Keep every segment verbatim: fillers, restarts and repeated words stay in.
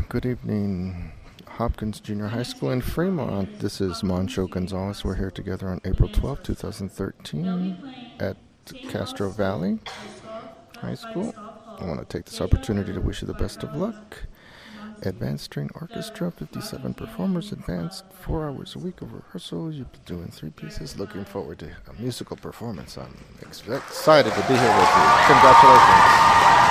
Good evening, Hopkins Junior High School in Fremont. This is Moncho Gonzalez. We're here together on April twelfth, twenty thirteen at Castro Valley High School. I want to take this opportunity to wish you the best of luck. Advanced String Orchestra, fifty-seven performers, advanced four hours a week of rehearsal. You'll be doing three pieces. Looking forward to a musical performance. I'm ex- excited to be here with you. Congratulations.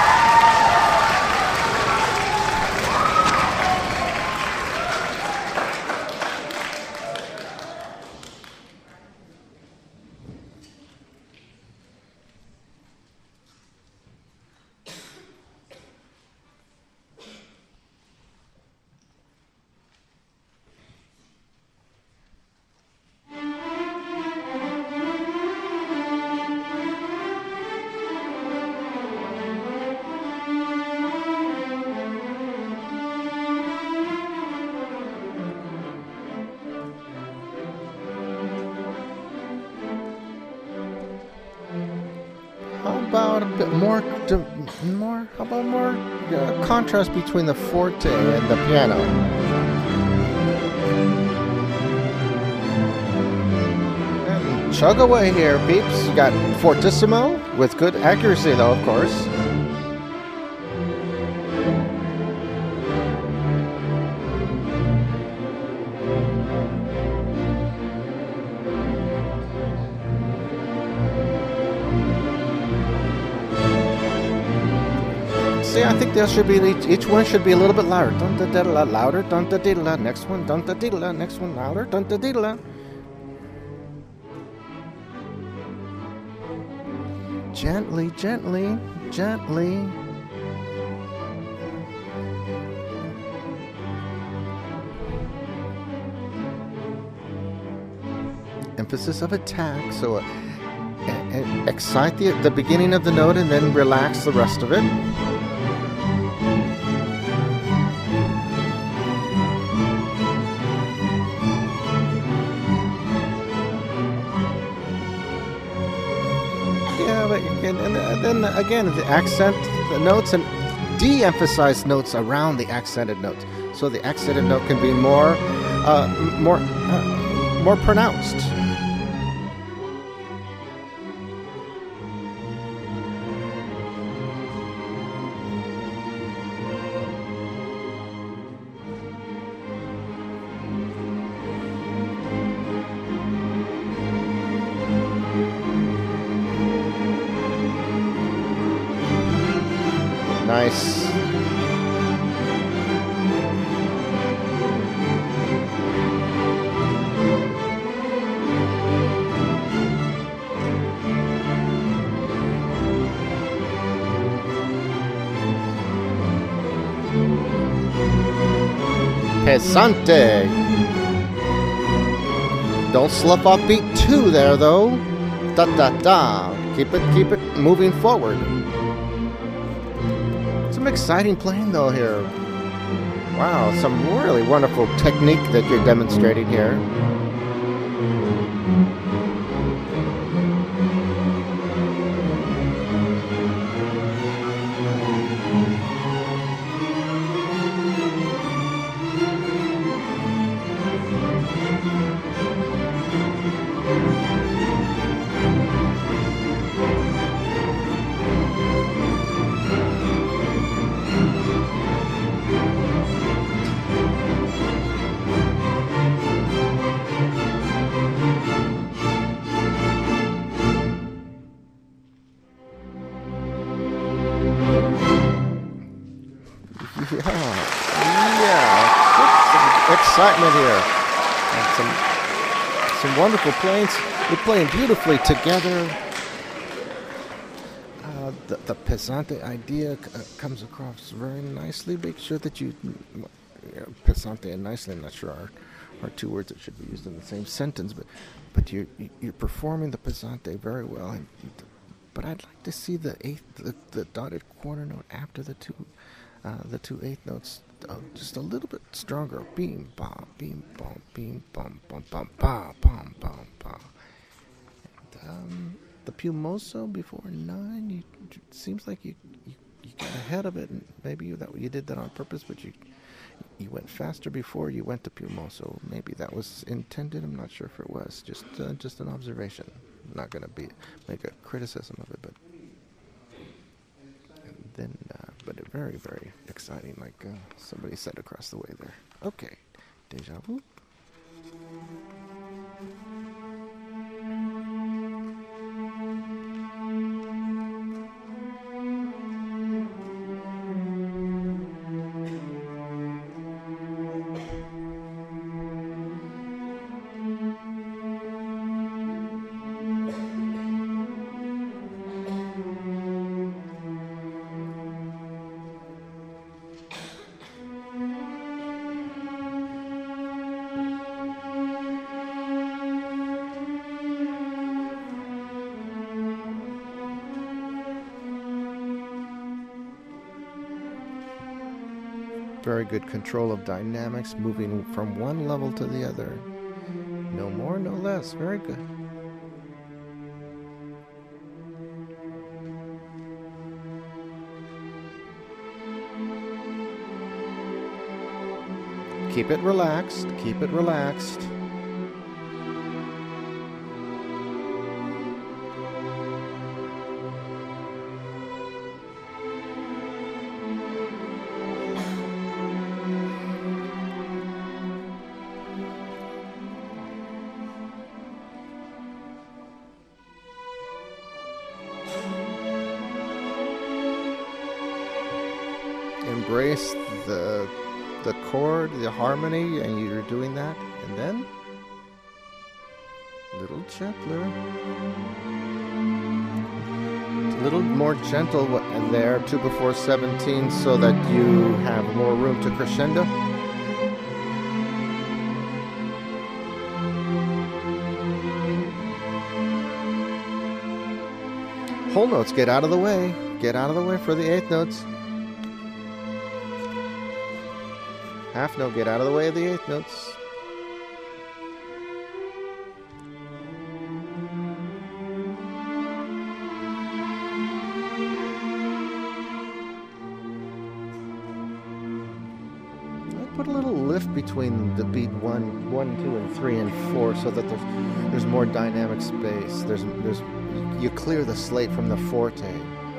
How about a bit more, more? How about more uh, contrast between the forte and the piano? And chug away here, peeps. You got fortissimo with good accuracy, though, of course. I think there should be each, each one should be a little bit louder. Dun da da da louder. Dun da da da. Next one. Dun da da da. Next one louder. Dun da da da. Gently, gently, gently. Emphasis of attack. So, uh, uh, excite the the beginning of the note and then relax the rest of it. And, and then again, the accent, the notes, and de-emphasize notes around the accented notes, so the accented note can be more, uh, more, uh, more pronounced. Nice. Pesante. Don't slip off beat two there, though. Da da da. Keep it, keep it moving forward. Some exciting playing though here. Wow, some really wonderful technique that you're demonstrating here. Yeah, yeah, some excitement here, and some some wonderful playing. We're playing beautifully together. Uh, the the pesante idea uh, comes across very nicely. Make sure that you, you know, pesante and nicely. I'm not sure are, are two words that should be used in the same sentence, but but you're you're performing the pesante very well. And, but I'd like to see the eighth, the, the dotted quarter note after the two. Uh, the two eighth notes uh, just a little bit stronger. Beam, bom, beam, bom, beam, bom, bom, bom, bom, bom, bom, bom. And, um, the Pumoso before nine, you, it seems like you, you, you got ahead of it, and maybe you, that you did that on purpose, but you you went faster before you went to Pumo, so maybe that was intended. I'm not sure if it was. Just uh, just an observation. I'm not going to be make a criticism of it, but and then uh, but very very exciting, like uh, somebody said across the way there. Okay, deja vu. Very good control of dynamics, moving from one level to the other. No more, no less. Very good. Keep it relaxed. Keep it relaxed. Embrace the the chord, the harmony, and you're doing that. And then a little gentler, a little more gentle there, two before seventeen, so that you have more room to crescendo. Whole notes, get out of the way. Get out of the way for the eighth notes. Half note, get out of the way of the eighth notes. Put a little lift between the beat one, one, two, and three, and four, so that there's there's more dynamic space. There's there's you clear the slate from the forte.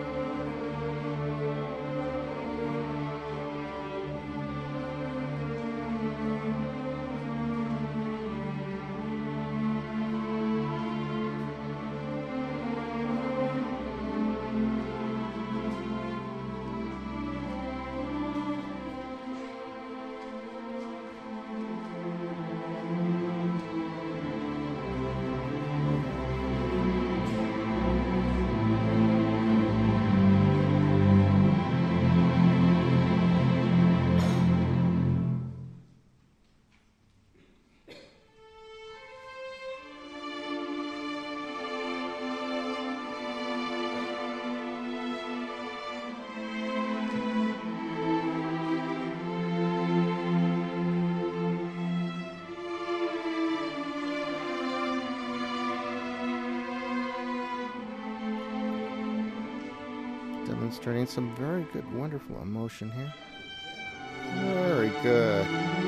Demonstrating some very good, wonderful emotion here. Very good.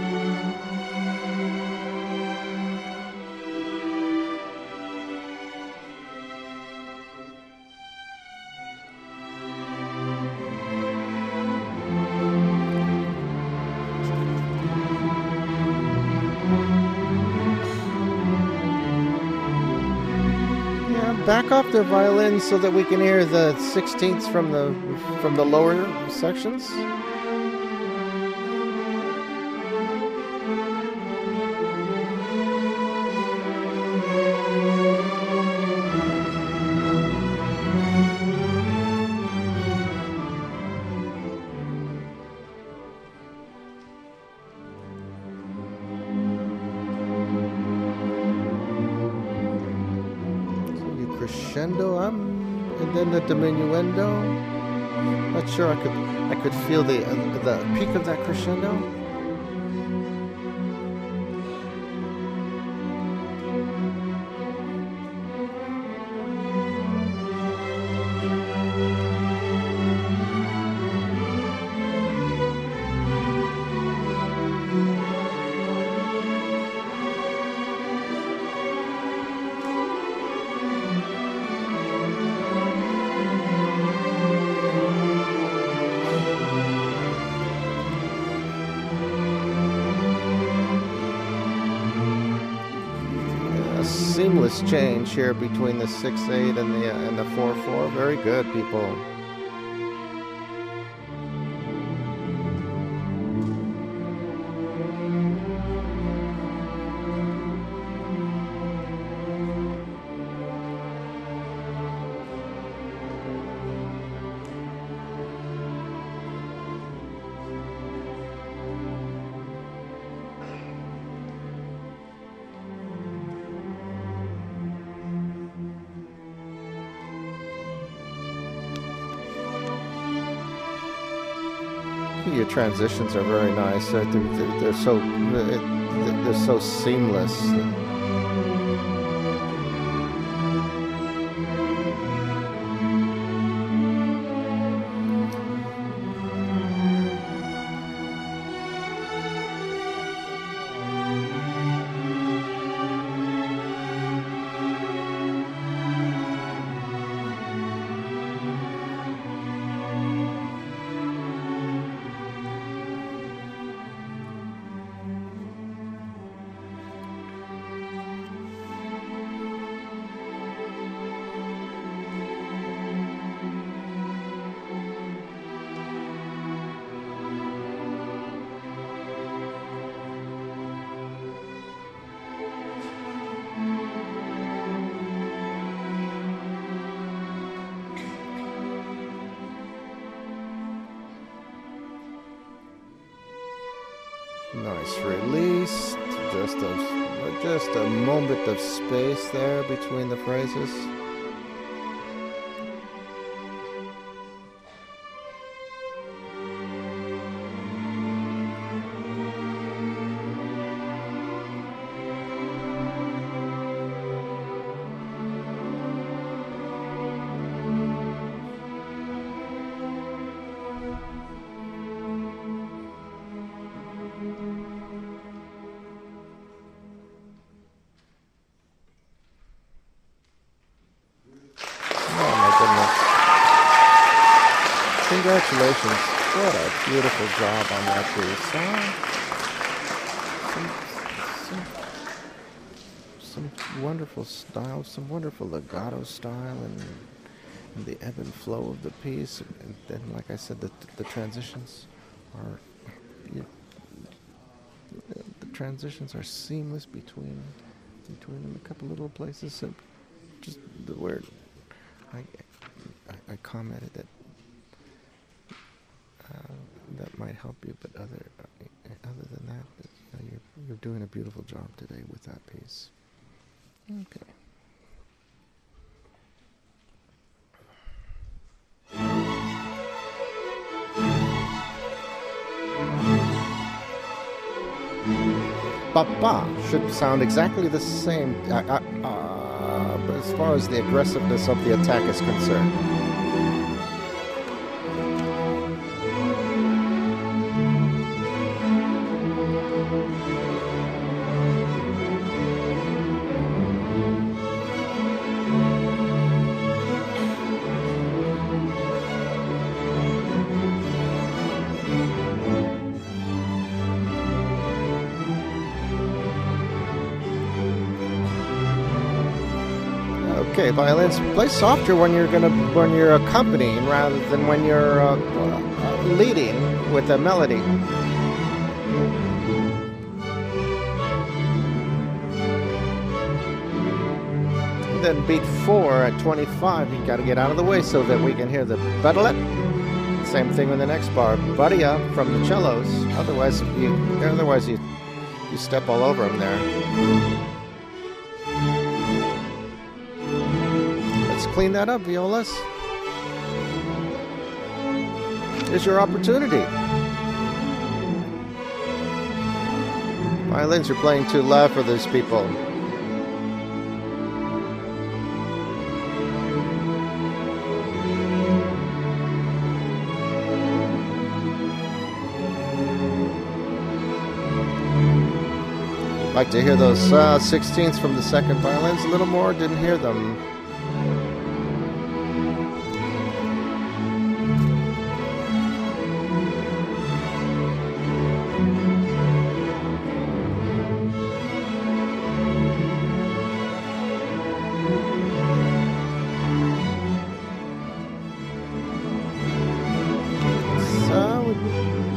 Back off the violin so that we can hear the sixteenths from the from the lower sections. Crescendo up, and then the diminuendo. Not sure I could I could feel the uh, the peak of that crescendo. seamless change here between the six eight and the uh, and the four four. Very good, people. Your transitions are very nice. They're, they're, they're so they're so seamless. Nice release. Just a just a moment of space there between the phrases. Congratulations. What a beautiful job on that piece. Huh? Some, some, some wonderful style, some wonderful legato style, and, and the ebb and flow of the piece. And then, like I said, the, the transitions are you, the transitions are seamless between between them. A couple little places, so just the word I, I I commented that. Uh, that might help you, but other uh, other than that, uh, you're you're doing a beautiful job today with that piece. Okay. Ba-ba should sound exactly the same, uh, uh, uh, but as far as the aggressiveness of the attack is concerned. Okay, violins, play softer when you're gonna when you're accompanying rather than when you're uh, uh, leading with a melody. And then beat four at twenty-five. You got to get out of the way so that we can hear the battlet. Same thing with the next bar, Badia from the cellos. Otherwise, you otherwise you you step all over them there. Clean that up, violas. Here's your opportunity. Violins are playing too loud for these people. Like to hear those uh, sixteenths from the second violins a little more. Didn't hear them.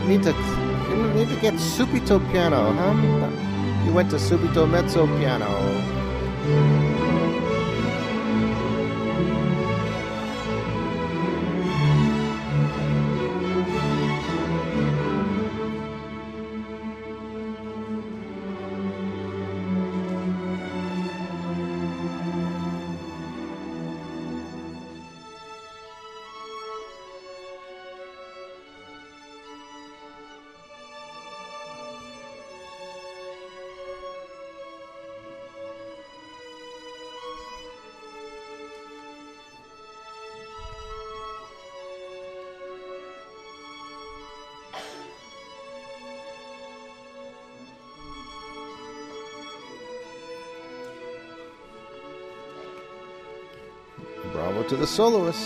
need to you need to get subito piano, huh? You went to subito mezzo piano. Bravo to the soloist.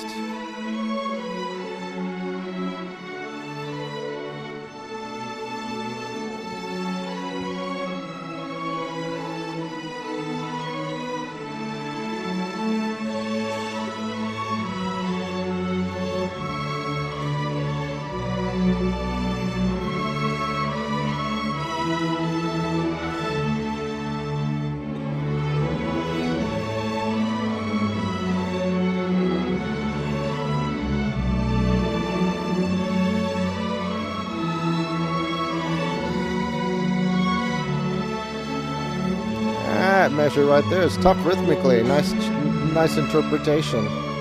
That measure right there is tough rhythmically. Nice, nice interpretation.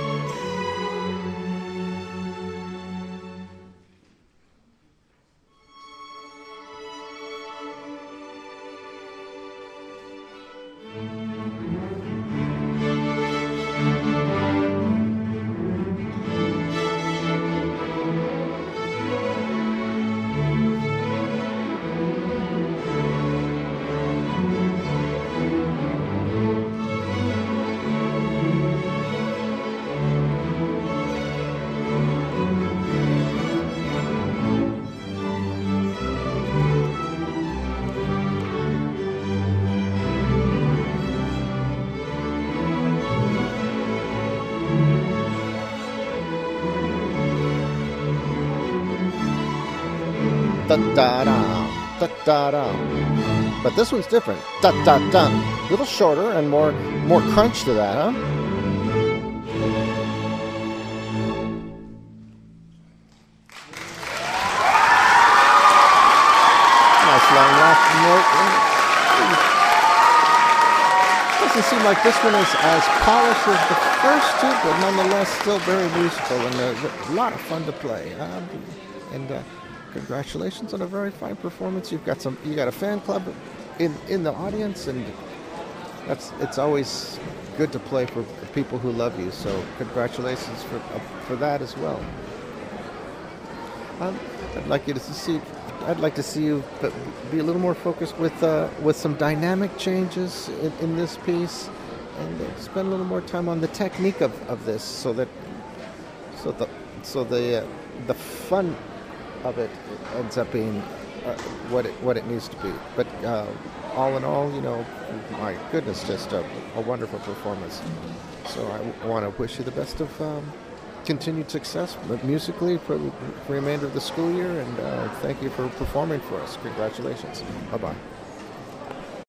Da da da da da da. But this one's different. Da da da. A little shorter and more more crunch to that, huh? Nice long last note. Doesn't seem like this one is as polished as the first two, but nonetheless still very musical and a, a lot of fun to play. Um, and uh, congratulations on a very fine performance. You've got some. You got a fan club in in the audience, and that's it's always good to play for people who love you. So congratulations for uh, for that as well. Um, I'd like you to see. I'd like to see you be a little more focused with uh, with some dynamic changes in, in this piece, and uh, spend a little more time on the technique of, of this, so that so the so the uh, the fun of it ends up being uh, what it what it needs to be. But uh, all in all, you know, my goodness, just a, a wonderful performance. So I want to wish you the best of um, continued success musically for the remainder of the school year, and uh, thank you for performing for us. Congratulations. Bye-bye.